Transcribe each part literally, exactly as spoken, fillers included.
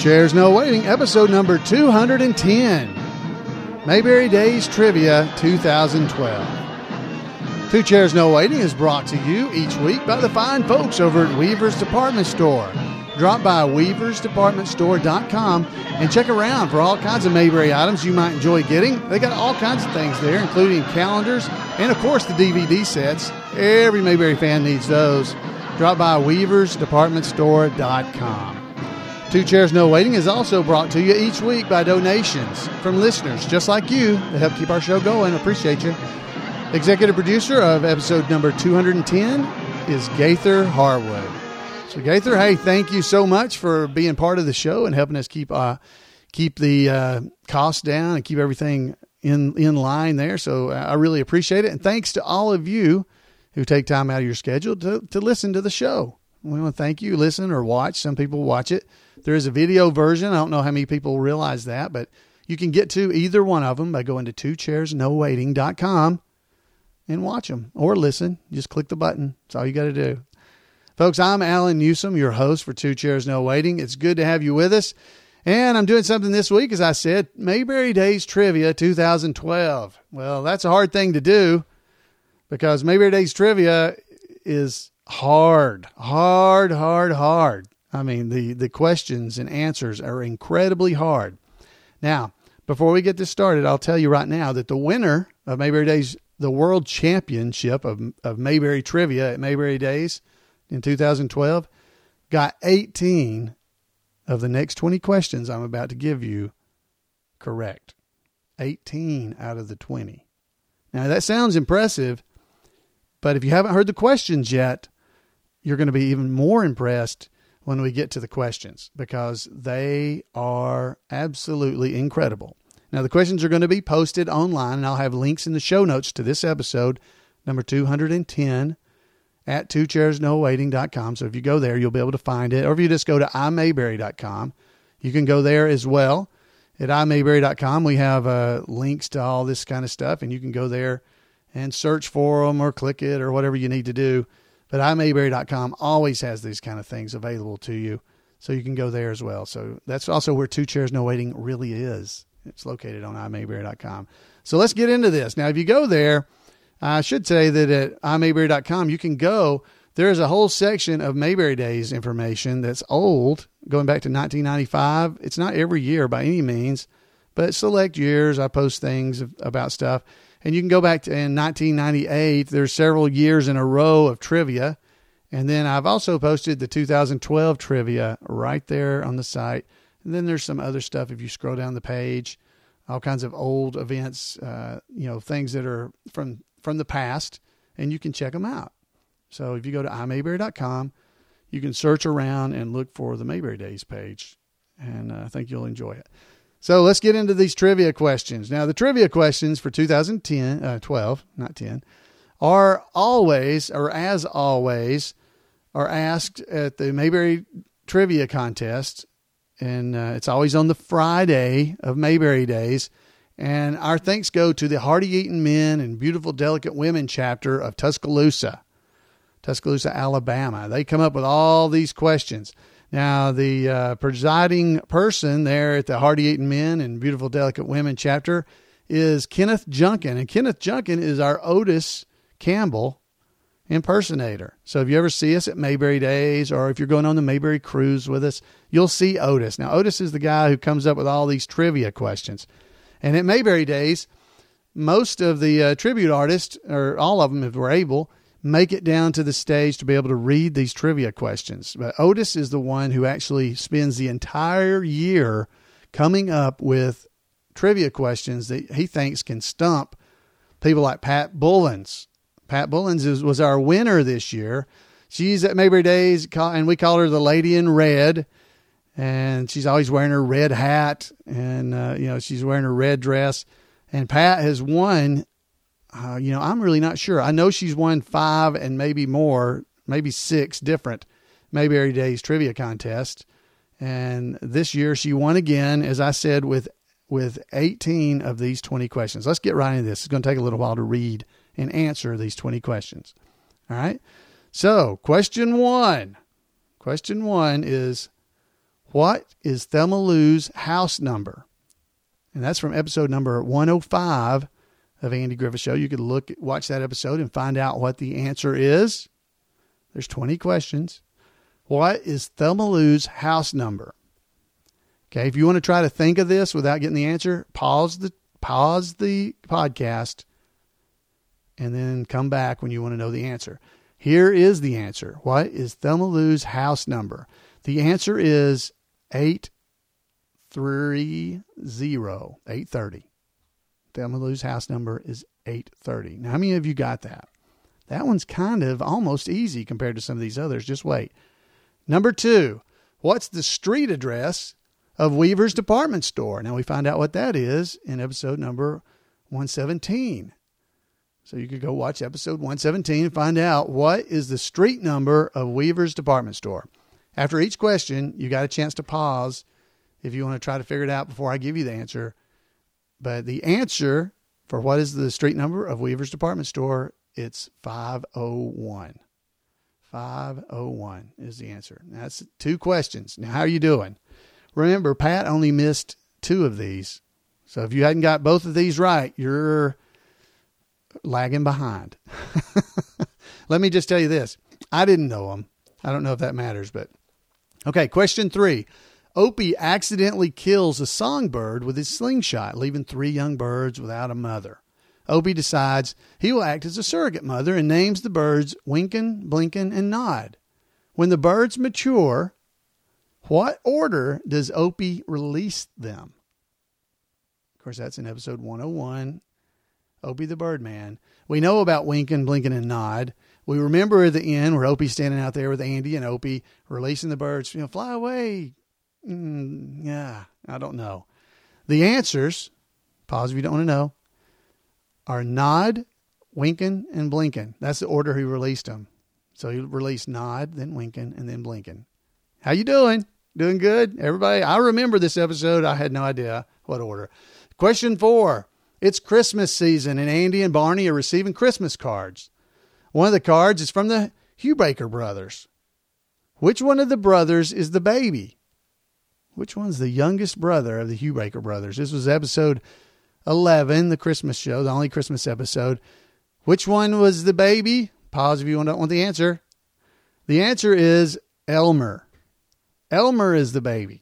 Chairs No Waiting, episode number two hundred ten. Mayberry Days Trivia twenty twelve. Two Chairs No Waiting is brought to you each week by the fine folks over at Weaver's Department Store. Drop by weavers department store dot com and check around for all kinds of Mayberry items you might enjoy getting. They got all kinds of things there, including calendars and, of course, the D V D sets. Every Mayberry fan needs those. Drop by weavers department store dot com. Two Chairs No Waiting is also brought to you each week by donations from listeners just like you that help keep our show going. Appreciate you. Executive producer of episode number two hundred ten is Gaither Harwood. So Gaither, hey, thank you so much for being part of the show and helping us keep uh, keep the uh, costs down and keep everything in in line there. So uh, I really appreciate it. And thanks to all of you who take time out of your schedule to, to listen to the show. We want to thank you. Listen or watch. Some people watch it. There is a video version. I don't know how many people realize that, but you can get to either one of them by going to two chairs no waiting dot com and watch them or listen. Just click the button. That's all you got to do. Folks, I'm Alan Newsom, your host for Two Chairs No Waiting. It's good to have you with us. And I'm doing something this week, as I said, Mayberry Days Trivia twenty twelve. Well, that's a hard thing to do because Mayberry Days Trivia is hard, hard, hard, hard. I mean, the, the questions and answers are incredibly hard. Now, before we get this started, I'll tell you right now that the winner of Mayberry Days, the World Championship of, of Mayberry Trivia at Mayberry Days in two thousand twelve, got eighteen of the next twenty questions I'm about to give you correct. eighteen out of the twenty. Now, that sounds impressive, but if you haven't heard the questions yet, you're going to be even more impressed when we get to the questions because they are absolutely incredible. Now, the questions are going to be posted online, and I'll have links in the show notes to this episode, number two hundred ten, at two chairs no waiting dot com. So if you go there, you'll be able to find it. Or if you just go to i mayberry dot com, you can go there as well. At i mayberry dot com, we have uh, links to all this kind of stuff, and you can go there and search for them or click it or whatever you need to do. But i mayberry dot com always has these kind of things available to you, so you can go there as well. So that's also where Two Chairs No Waiting really is. It's located on i mayberry dot com. So let's get into this. Now, if you go there, I should say that at i mayberry dot com, you can go. There's a whole section of Mayberry Days information that's old, going back to nineteen ninety-five. It's not every year by any means, but select years. I post things about stuff. And you can go back to in nineteen ninety-eight. There's several years in a row of trivia. And then I've also posted the two thousand twelve trivia right there on the site. And then there's some other stuff if you scroll down the page, all kinds of old events, uh, you know, things that are from, from the past, and you can check them out. So if you go to i mayberry dot com, you can search around and look for the Mayberry Days page. And uh, I think you'll enjoy it. So let's get into these trivia questions. Now, the trivia questions for two thousand ten, uh, twelve, not ten, are always, or as always, are asked at the Mayberry Trivia Contest. And uh, it's always on the Friday of Mayberry Days. And our thanks go to the Hearty Eating Men and Beautiful Delicate Women chapter of Tuscaloosa, Tuscaloosa, Alabama. They come up with all these questions. Now, the uh, presiding person there at the Hearty Eating Men and Beautiful Delicate Women chapter is Kenneth Junkin. And Kenneth Junkin is our Otis Campbell impersonator. So if you ever see us at Mayberry Days or if you're going on the Mayberry cruise with us, you'll see Otis. Now, Otis is the guy who comes up with all these trivia questions. And at Mayberry Days, most of the uh, tribute artists, or all of them if we're able, make it down to the stage to be able to read these trivia questions. But Otis is the one who actually spends the entire year coming up with trivia questions that he thinks can stump people like Pat Bullins. Pat Bullins is, was our winner this year. She's at Mayberry Days, and we call her the Lady in Red. And she's always wearing her red hat, and, uh, you know, she's wearing her red dress. And Pat has won, uh, you know, I'm really not sure. I know she's won five and maybe more, maybe six different Mayberry Days trivia contests. And this year she won again, as I said, with with eighteen of these twenty questions. Let's get right into this. It's going to take a little while to read and answer these twenty questions. All right. So question one, question one is, What is Thelma Lou's house number? And that's from episode number one oh five of Andy Griffith Show. You could look, watch that episode and find out what the answer is. There's twenty questions. What is Thelma Lou's house number? Okay, if you want to try to think of this without getting the answer, pause the pause the podcast and then come back when you want to know the answer. Here is the answer. What is Thelma Lou's house number? The answer is eight thirty. eight thirty. Thelma Lou's house number is eight thirty. Now, how many of you got that? That one's kind of almost easy compared to some of these others. Just wait. Number two, what's the street address of Weaver's Department Store? Now, we find out what that is in episode number one seventeen. So you could go watch episode one seventeen and find out what is the street number of Weaver's Department Store. After each question, you got a chance to pause if you want to try to figure it out before I give you the answer. But the answer for what is the street number of Weaver's Department Store, it's five oh one. five oh one is the answer. That's two questions. Now, how are you doing? Remember, Pat only missed two of these. So if you hadn't got both of these right, you're lagging behind. Let me just tell you this. I didn't know them. I don't know if that matters, but okay. Question three. Opie accidentally kills a songbird with his slingshot, leaving three young birds without a mother. Opie decides he will act as a surrogate mother and names the birds Winkin, Blinkin, and Nod. When the birds mature, what order does Opie release them? Of course, that's in episode one oh one. Opie the Birdman. We know about Winkin, Blinkin, and Nod. We remember at the end where Opie's standing out there with Andy and Opie releasing the birds, you know, fly away. Mm, yeah, I don't know. The answers, pause if you don't want to know, are Nod, Winkin, and Blinkin. That's the order he released them. So he released Nod, then Winkin, and then Blinkin. How you doing? Doing good? Everybody, I remember this episode. I had no idea what order. Question four. It's Christmas season, and Andy and Barney are receiving Christmas cards. One of the cards is from the Hubaker brothers. Which one of the brothers is the baby? Which one's the youngest brother of the Hubaker brothers? This was episode eleven, the Christmas show, the only Christmas episode. Which one was the baby? Pause if you don't want the answer. The answer is Elmer. Elmer is the baby.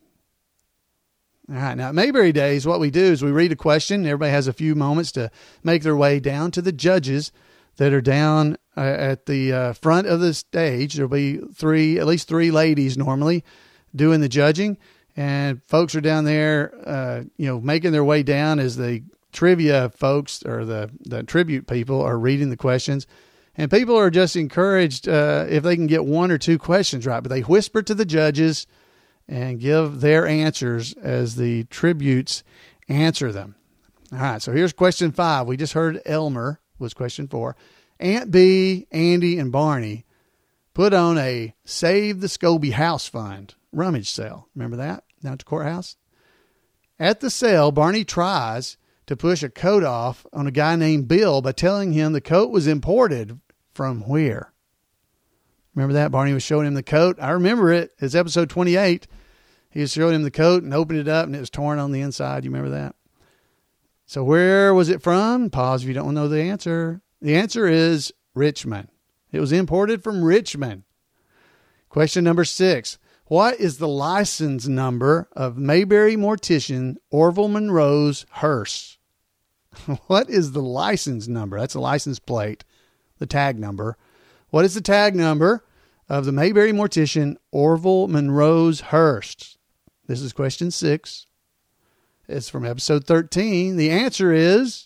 All right, now at Mayberry Days, what we do is we read a question. Everybody has a few moments to make their way down to the judges that are down uh, at the uh, front of the stage. There'll be three, at least three ladies normally doing the judging. And folks are down there, uh, you know, making their way down as the trivia folks or the, the tribute people are reading the questions. And people are just encouraged uh, if they can get one or two questions right. But they whisper to the judges and give their answers as the tributes answer them. All right, so here's question five. We just heard Elmer was question four. Aunt Bee, Andy, and Barney put on a Save the Scobie House Fund rummage sale. Remember that? Down at the courthouse? At the sale, Barney tries to push a coat off on a guy named Bill by telling him the coat was imported from where? Remember that? Barney was showing him the coat. I remember it. It's episode twenty-eight. He was showing him the coat and opened it up and it was torn on the inside. You remember that? So where was it from? Pause if you don't know the answer. The answer is Richmond. It was imported from Richmond. Question number six. What is the license number of Mayberry mortician Orville Monroe's hearse? What is the license number? That's a license plate, the tag number. What is the tag number of the Mayberry mortician Orville Monroe's hearse? This is question six. It's from episode thirteen. The answer is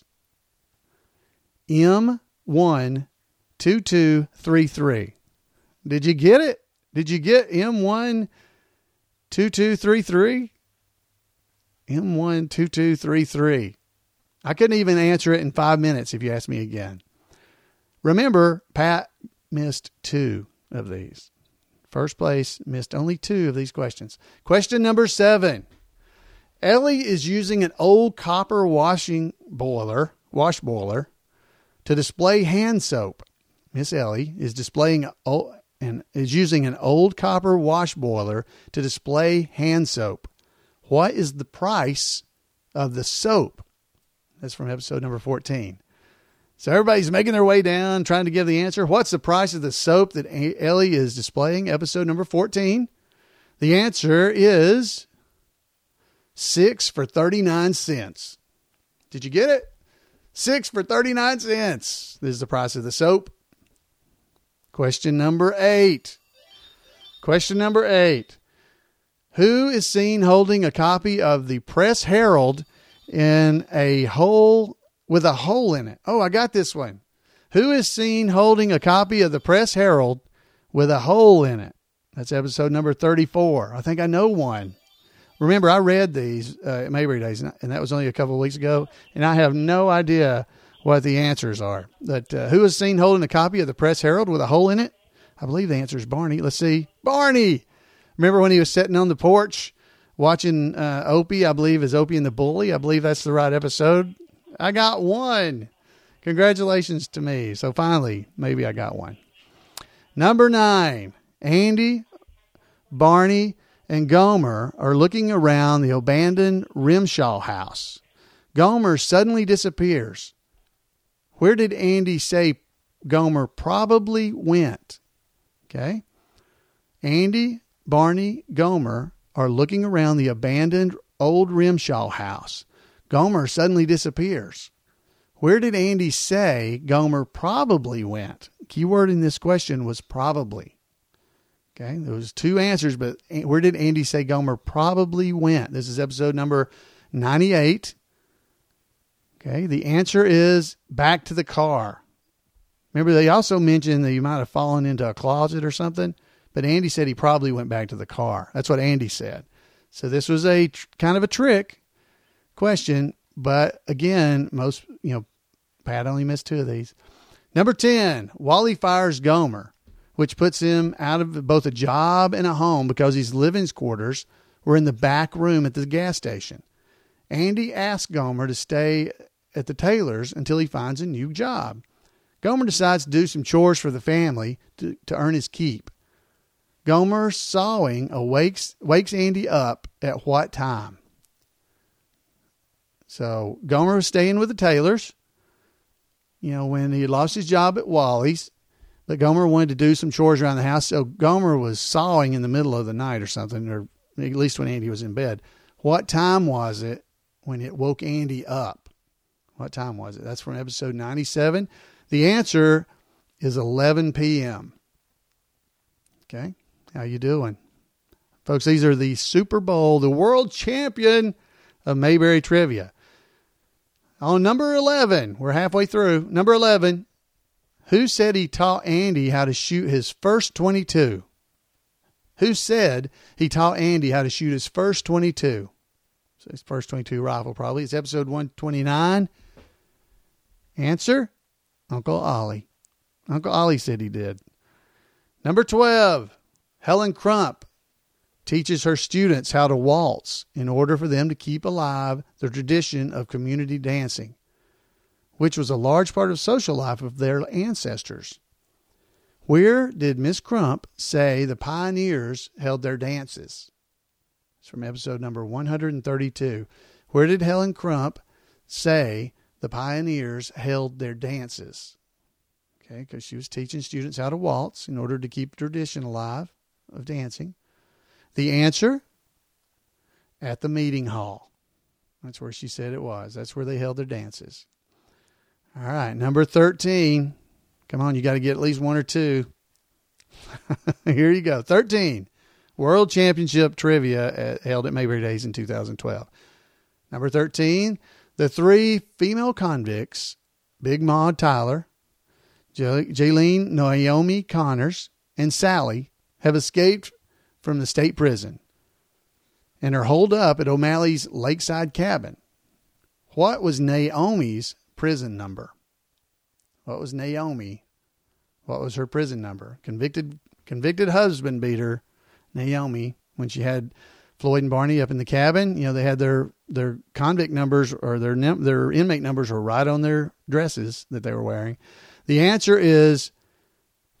M one two two three three. Did you get it? Did you get M one two two three three? M one two two three three. I couldn't even answer it in five minutes if you asked me again. Remember, Pat missed two of these. First place missed only two of these questions. Question number seven. Ellie is using an old copper washing boiler, wash boiler, to display hand soap. Miss Ellie is displaying and is using an old copper wash boiler to display hand soap. What is the price of the soap? That's from episode number fourteen. So everybody's making their way down, trying to give the answer. What's the price of the soap that Ellie is displaying? Episode number fourteen. The answer is six for thirty-nine cents. Did you get it? Six for thirty-nine cents. This is the price of the soap. Question number eight. Question number eight. Who is seen holding a copy of the Press Herald in a hole with a hole in it? Oh, I got this one. Who is seen holding a copy of the Press Herald with a hole in it? That's episode number thirty-four. I think I know one. Remember, I read these uh, at Mayberry Days, and that was only a couple of weeks ago, and I have no idea what the answers are. But uh, who is seen holding a copy of the Press Herald with a hole in it? I believe the answer is Barney. Let's see. Barney! Remember when he was sitting on the porch watching uh, Opie, I believe, is Opie and the Bully? I believe that's the right episode. I got one. Congratulations to me. So finally, maybe I got one. Number nine, Andy, Barney, and Gomer are looking around the abandoned Rimshaw house. Gomer suddenly disappears. Where did Andy say Gomer probably went? Okay. Andy, Barney, Gomer are looking around the abandoned old Rimshaw house. Gomer suddenly disappears. Where did Andy say Gomer probably went? Keyword in this question was probably. Okay, there was two answers, but where did Andy say Gomer probably went? This is episode number ninety-eight. Okay, the answer is back to the car. Remember, they also mentioned that you might have fallen into a closet or something, but Andy said he probably went back to the car. That's what Andy said. So this was a tr- kind of a trick question, but again, most, you know, Pat only missed two of these. Number ten, Wally fires Gomer, which puts him out of both a job and a home because his living quarters were in the back room at the gas station. Andy asks Gomer to stay at the Taylors until he finds a new job. Gomer decides to do some chores for the family to, to earn his keep. Gomer sawing awakes, wakes Andy up at what time? So Gomer was staying with the Taylors, you know, when he lost his job at Wally's. But Gomer wanted to do some chores around the house, so Gomer was sawing in the middle of the night or something, or at least when Andy was in bed. What time was it when it woke Andy up? What time was it? That's from episode ninety-seven. The answer is eleven p.m. Okay, how you doing? Folks, these are the Super Bowl, the world champion of Mayberry Trivia. On number eleven, we're halfway through. Number eleven. Who said he taught Andy how to shoot his first twenty-two? Who said he taught Andy how to shoot his first twenty-two? So his first twenty-two rifle, probably. It's episode one twenty-nine. Answer, Uncle Ollie. Uncle Ollie said he did. Number twelve, Helen Crump teaches her students how to waltz in order for them to keep alive the tradition of community dancing, which was a large part of social life of their ancestors. Where did Miss Crump say the pioneers held their dances? It's from episode number one thirty-two. Where did Helen Crump say the pioneers held their dances? Okay, because she was teaching students how to waltz in order to keep the tradition alive of dancing. The answer, at the meeting hall. That's where she said it was. That's where they held their dances. All right, number thirteen. Come on, you got to get at least one or two. Here you go. thirteen. World Championship Trivia at, held at Mayberry Days in two thousand twelve. Number thirteen. The three female convicts, Big Maud Tyler, J- Jaylene Naomi Connors, and Sally, have escaped from the state prison and are holed up at O'Malley's lakeside cabin. What was Naomi's prison number? What was Naomi? What was her prison number? Convicted convicted husband beater Naomi, when she had Floyd and Barney up in the cabin, you know, they had their, their convict numbers or their their inmate numbers were right on their dresses that they were wearing. The answer is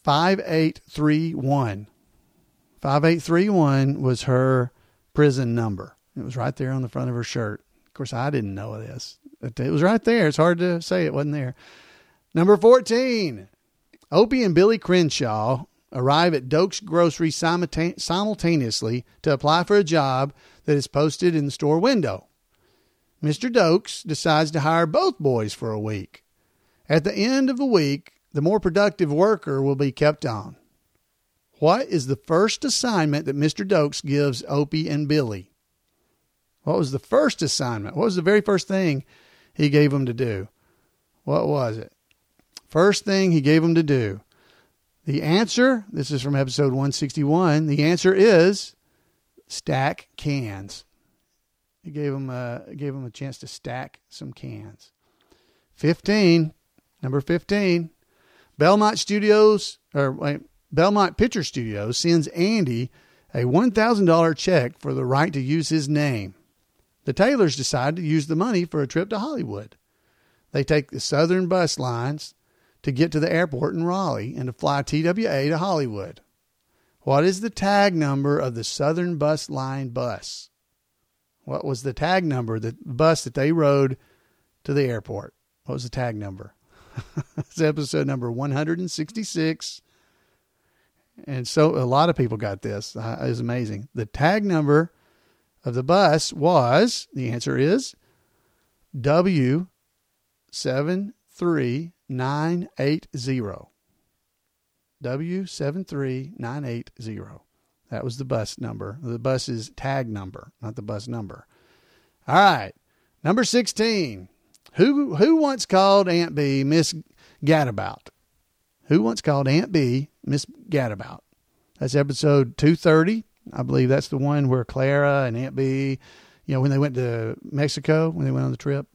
five eight three one. five eight three one was her prison number. It was right there on the front of her shirt. Of course, I didn't know this. It was right there. It's hard to say it wasn't there. Number fourteen. Opie and Billy Crenshaw arrive at Doak's Grocery simultaneously to apply for a job that is posted in the store window. Mister Doakes decides to hire both boys for a week. At the end of the week, the more productive worker will be kept on. What is the first assignment that Mister Doakes gives Opie and Billy? What was the first assignment? What was the very first thing he gave them to do? What was it? First thing he gave them to do. The answer, this is from episode one sixty-one, the answer is stack cans. He gave them a, gave them a chance to stack some cans. fifteen, number fifteen, Belmont Studios, or wait, Belmont Picture Studios sends Andy a one thousand dollars check for the right to use his name. The Taylors decide to use the money for a trip to Hollywood. They take the Southern bus lines to get to the airport in Raleigh and to fly T W A to Hollywood. What is the tag number of the Southern bus line bus? What was the tag number, the bus that they rode to the airport? What was the tag number? It's episode number one sixty-six. And so a lot of people got this. Uh, it was amazing. The tag number of the bus was, the answer is W seven three nine eight zero. W seven three nine eight zero. That was the bus number. The bus's tag number, not the bus number. All right. Number sixteen. Who who once called Aunt B Miss Gadabout? Who once called Aunt B Miss Gadabout? That's episode two thirty. I believe that's the one where Clara and Aunt B, you know, when they went to Mexico, when they went on the trip.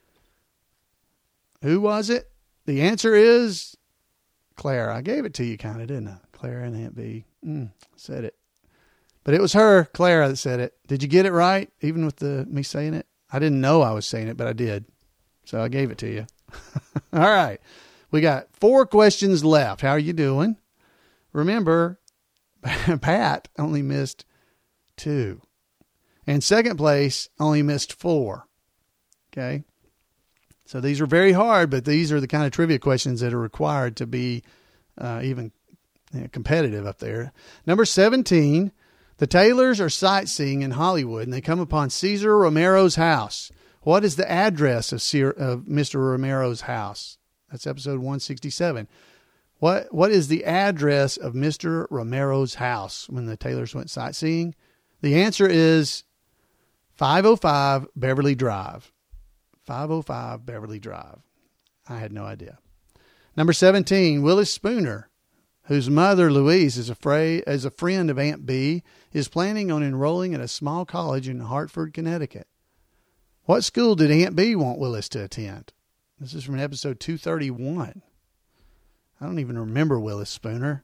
Who was it? The answer is Clara. I gave it to you kind of, didn't I? Clara and Aunt B. Mm, said it. But it was her, Clara, that said it. Did you get it right, even with the me saying it? I didn't know I was saying it, but I did. So I gave it to you. All right. We got four questions left. How are you doing? Remember, Pat only missed two. And second place only missed four. Okay. So these are very hard, but these are the kind of trivia questions that are required to be uh, even you know, competitive up there. Number seventeen, the Taylors are sightseeing in Hollywood and they come upon Cesar Romero's house. What is the address of, C- of Mister Romero's house? That's episode one sixty-seven. What What is the address of Mister Romero's house when the Taylors went sightseeing? The answer is five oh five Beverly Drive. five oh five Beverly Drive. I had no idea. Number seventeen, Willis Spooner, whose mother, Louise, is, afraid, is a friend of Aunt B, is planning on enrolling at a small college in Hartford, Connecticut. What school did Aunt B want Willis to attend? This is from episode two thirty-one. I don't even remember Willis Spooner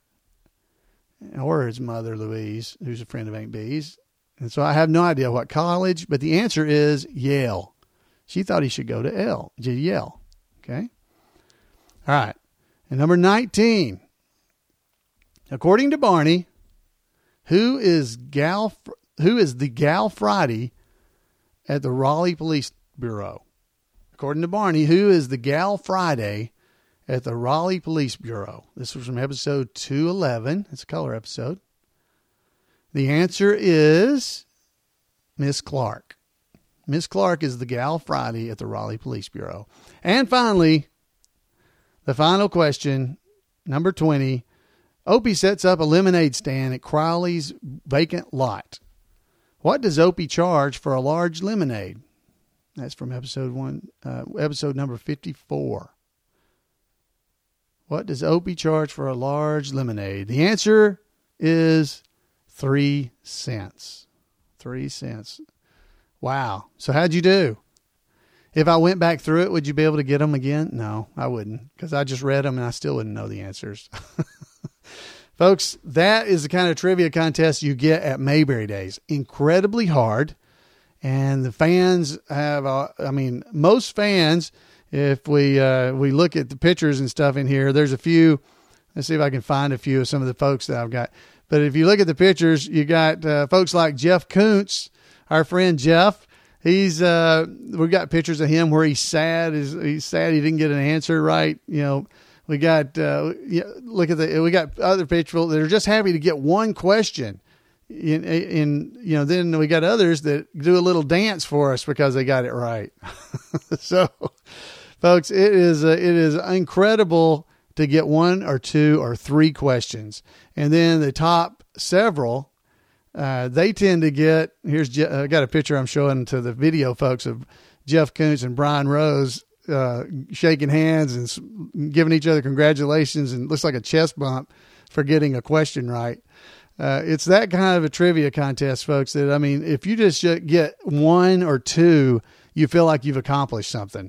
or his mother, Louise, who's a friend of Aunt B's. And so I have no idea what college, but the answer is Yale. She thought he should go to L, Yale. Okay. All right. And number nineteen. According to Barney, who is Gal, who is the Gal Friday at the Raleigh Police Bureau? According to Barney, who is the Gal Friday at the Raleigh Police Bureau? This was from episode two eleven. It's a color episode. The answer is Miss Clark. Miss Clark is the Gal Friday at the Raleigh Police Bureau. And finally, the final question, number twenty. Opie sets up a lemonade stand at Crowley's vacant lot. What does Opie charge for a large lemonade? That's from episode one, uh, episode number fifty-four. What does Opie charge for a large lemonade? The answer is three cents. Three cents. Wow. So how'd you do? If I went back through it, would you be able to get them again? No, I wouldn't, because I just read them and I still wouldn't know the answers. Folks, that is the kind of trivia contest you get at Mayberry Days. Incredibly hard. And the fans have, uh, I mean, most fans, if we uh, we look at the pictures and stuff in here, there's a few Let's see if I can find a few of some of the folks that I've got. But if you look at the pictures, you got uh, folks like Jeff Kuntz, our friend Jeff. He's uh, we've got pictures of him where he's sad. He's, he's sad he didn't get an answer right. You know, we got uh, look at the we got other pictures that are just happy to get one question. In, in you know, then we got others that do a little dance for us because they got it right. So, folks, it is uh, it is incredible to get one or two or three questions, and then the top several, uh, they tend to get. Here's Je- I got a picture I'm showing to the video folks of Jeff Kuntz and Brian Rose uh, shaking hands and giving each other congratulations, and looks like a chest bump for getting a question right. Uh, it's that kind of a trivia contest, folks, that, I mean, if you just get one or two, you feel like you've accomplished something.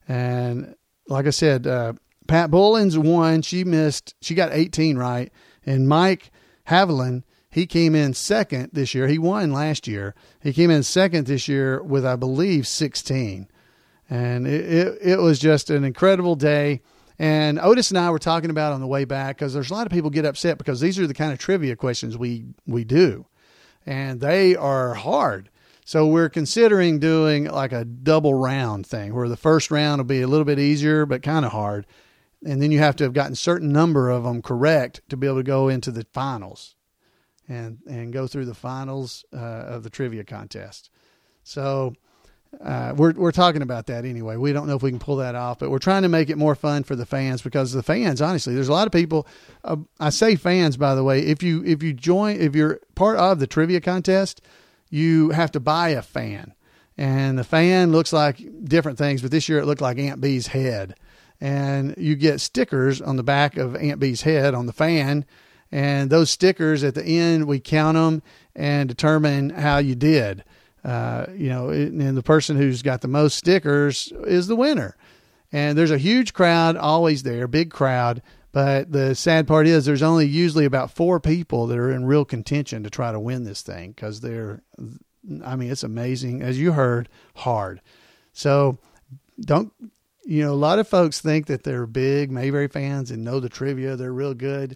And like I said, uh, Pat Bullins won. She missed, she got eighteen right. And Mike Haviland, he came in second this year. He won last year. He came in second this year with, I believe, sixteen. And it, it, it was just an incredible day. And Otis and I were talking about on the way back, because there's a lot of people get upset because these are the kind of trivia questions we, we do, and they are hard. So we're considering doing like a double round thing where the first round will be a little bit easier, but kind of hard. And then you have to have gotten a certain number of them correct to be able to go into the finals and, and go through the finals uh, of the trivia contest. So Uh, we're we're talking about that anyway. We don't know if we can pull that off, but we're trying to make it more fun for the fans, because the fans, honestly, there's a lot of people. Uh, I say fans, by the way. If you if you join, if you're part of the trivia contest, you have to buy a fan, and the fan looks like different things. But this year it looked like Aunt Bee's head, and you get stickers on the back of Aunt Bee's head on the fan, and those stickers at the end we count them and determine how you did. Uh, you know, and the person who's got the most stickers is the winner. And there's a huge crowd always there, big crowd. But the sad part is there's only usually about four people that are in real contention to try to win this thing, because they're, I mean, it's amazing, as you heard, hard. So don't, you know, a lot of folks think that they're big Mayberry fans and know the trivia. They're real good.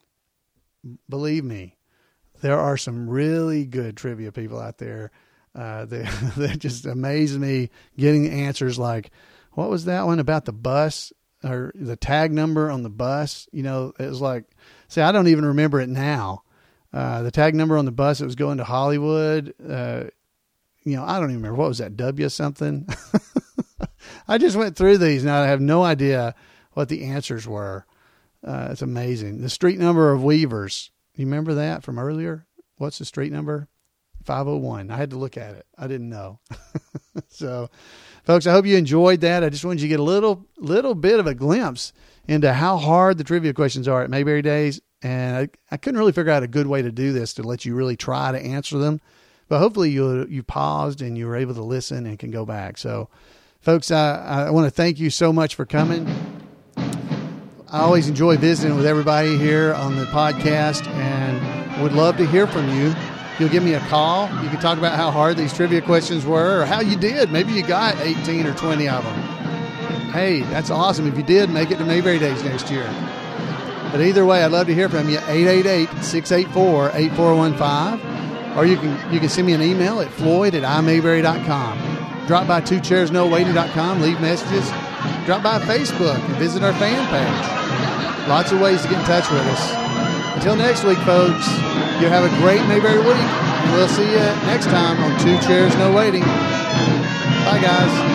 Believe me, there are some really good trivia people out there. Uh, they, they just amaze me getting answers like, what was that one about the bus or the tag number on the bus? You know, it was like, see, I don't even remember it now. Uh, the tag number on the bus that was going to Hollywood. Uh, you know, I don't even remember. What was that? W something. I just went through these and I have no idea what the answers were. Uh, it's amazing. The street number of Weavers. You remember that from earlier? What's the street number? five oh one. I had to look at it. I didn't know. So, folks, I hope you enjoyed that. I just wanted you to get a little little bit of a glimpse into how hard the trivia questions are at Mayberry Days. And I, I couldn't really figure out a good way to do this to let you really try to answer them. But hopefully you you paused and you were able to listen and can go back. So, folks, I, I want to thank you so much for coming. I always enjoy visiting with everybody here on the podcast and would love to hear from you. You'll give me a call. You can talk about how hard these trivia questions were or how you did. Maybe you got eighteen or twenty of them. Hey, that's awesome. If you did, make it to Mayberry Days next year. But either way, I'd love to hear from you. eight eight eight, six eight four, eight four one five. Or you can you can send me an email at floyd at i mayberry dot com. Drop by two chairs no waiting dot com. Leave messages. Drop by Facebook and visit our fan page. Lots of ways to get in touch with us. Until next week, folks, you have a great Mayberry week, and we'll see you next time on Two Chairs No Waiting. Bye, guys.